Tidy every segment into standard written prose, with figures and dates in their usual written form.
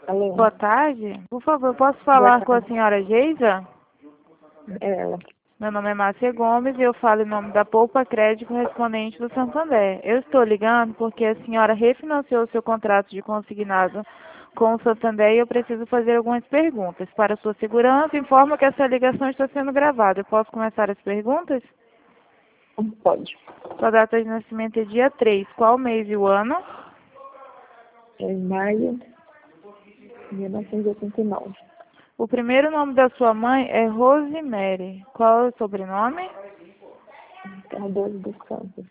Alô? Boa tarde. Por favor, posso Boa falar com a tarde. senhora Geisa? É ela. Meu nome é Márcia Gomes e eu falo em nome da Poupa Crédito correspondente do Santander. Eu estou ligando porque a senhora refinanciou seu contrato de consignado com o Santander e eu preciso fazer algumas perguntas. Para sua segurança, informo que essa ligação está sendo gravada. Eu posso começar as perguntas? Pode. Sua data de nascimento é dia 3. Qual mês e o ano? É em maio de 1989. O primeiro nome da sua mãe é Rosemary. Qual é o sobrenome? Cardoso dos Santos.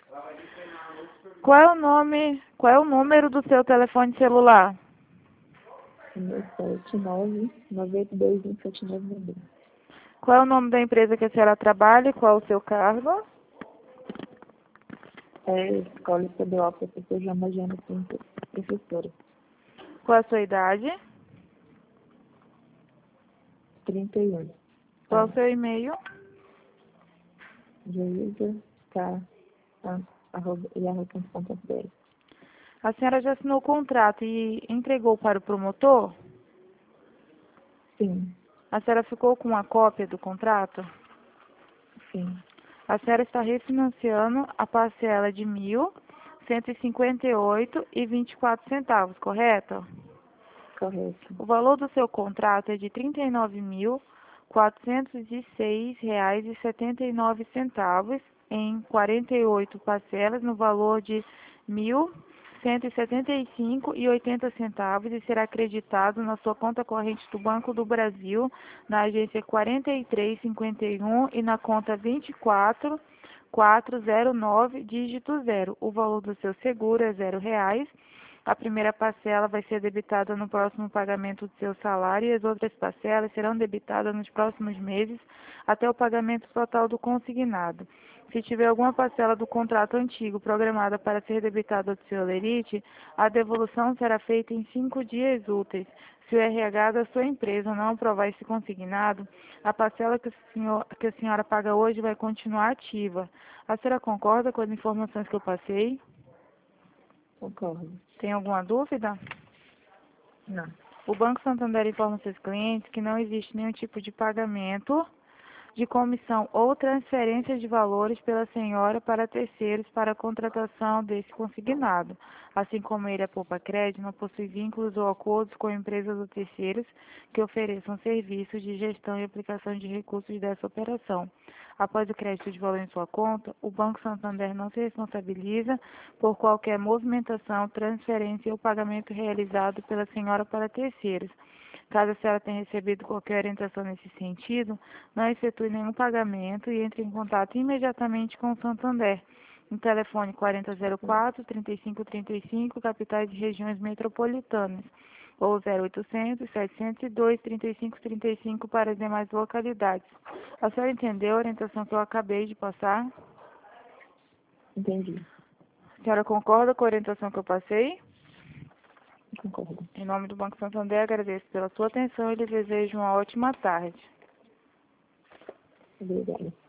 Qual é o número do seu telefone celular? 979-982-179. Qual é o nome da empresa que a senhora trabalha e qual é o seu cargo? É Escola Estadual Professor João Magiano Pinto, professora. Qual é a sua idade? 31. Qual é o seu e-mail? Yahoo.com.br. A senhora já assinou o contrato e entregou para o promotor? Sim, A senhora ficou com uma cópia do contrato? sim, A senhora está refinanciando a parcela de 1.158,24 centavos, correto? correto. O valor do seu contrato é de R$ 39.406,79 em 48 parcelas no valor de R$ 1.175,80 e será acreditado na sua conta corrente do Banco do Brasil, na agência 4351 e na conta 24409, dígito 0. O valor do seu seguro é R$ 0. A primeira parcela vai ser debitada no próximo pagamento do seu salário e as outras parcelas serão debitadas nos próximos meses até o pagamento total do consignado. Se tiver alguma parcela do contrato antigo programada para ser debitada do seu lerite, a devolução será feita em 5 dias úteis. Se o RH da sua empresa não aprovar esse consignado, a parcela que a senhora paga hoje vai continuar ativa. A senhora concorda com as informações que eu passei? Concordo. Tem alguma dúvida? Não. O Banco Santander informa seus clientes que não existe nenhum tipo de pagamento de comissão ou transferência de valores pela senhora para terceiros para a contratação desse consignado. Assim como ele, a Poupa Crédito, não possui vínculos ou acordos com empresas ou terceiros que ofereçam serviços de gestão e aplicação de recursos dessa operação. Após o crédito de valor em sua conta, o Banco Santander não se responsabiliza por qualquer movimentação, transferência ou pagamento realizado pela senhora para terceiros. Caso a senhora tenha recebido qualquer orientação nesse sentido, não efetue nenhum pagamento e entre em contato imediatamente com o Santander, no telefone 4004-3535, capitais e regiões metropolitanas, ou 0800-702-3535 para as demais localidades. A senhora entendeu a orientação que eu acabei de passar? Entendi. A senhora concorda com a orientação que eu passei? Concordo. Em nome do Banco Santander, agradeço pela sua atenção e lhe desejo uma ótima tarde. Obrigada.